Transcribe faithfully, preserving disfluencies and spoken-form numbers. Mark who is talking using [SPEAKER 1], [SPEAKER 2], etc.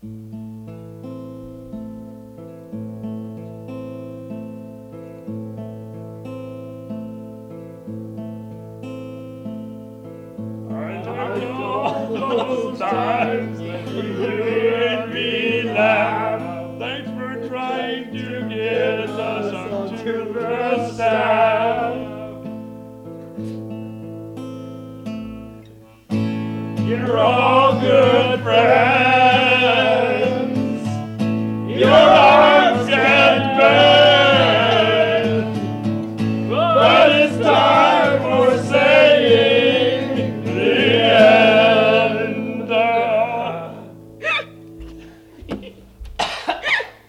[SPEAKER 1] Those times that you made me laugh. Thanks for trying to get us onto the staff. You're all good friends.